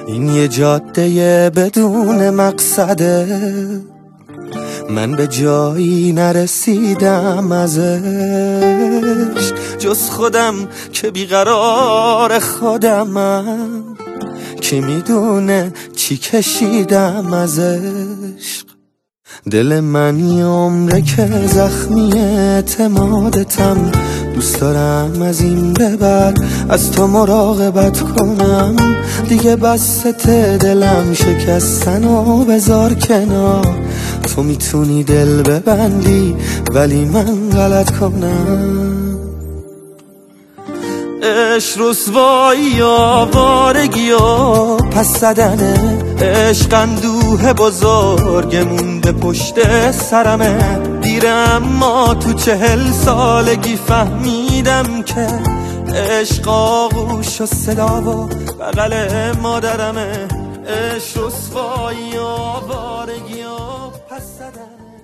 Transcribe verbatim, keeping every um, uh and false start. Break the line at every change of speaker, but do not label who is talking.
این یه جاده بدون مقصده، من به جایی نرسیدم ازش، جز خودم که بیقرار خودمم، کی میدونه چی کشیدم از عشق. دل من یه عمره که زخمی اعتمادتم، دوست دارم از این به بعد از تو مراقبت کنم. دیگه بسته دلم شکستن و بذار کنار، تو میتونی دل ببندی ولی من غلط کنم. عشق رسوایی آوارگی و پس زدنه، عشق اندوه بزرگ مونده پشت سرمه. دیره اما تو چهل سالگی فهمیدم که عشق آغوش و صدا و بغل مادرمه. عشق رسوایی آوارگی و پس زدنه.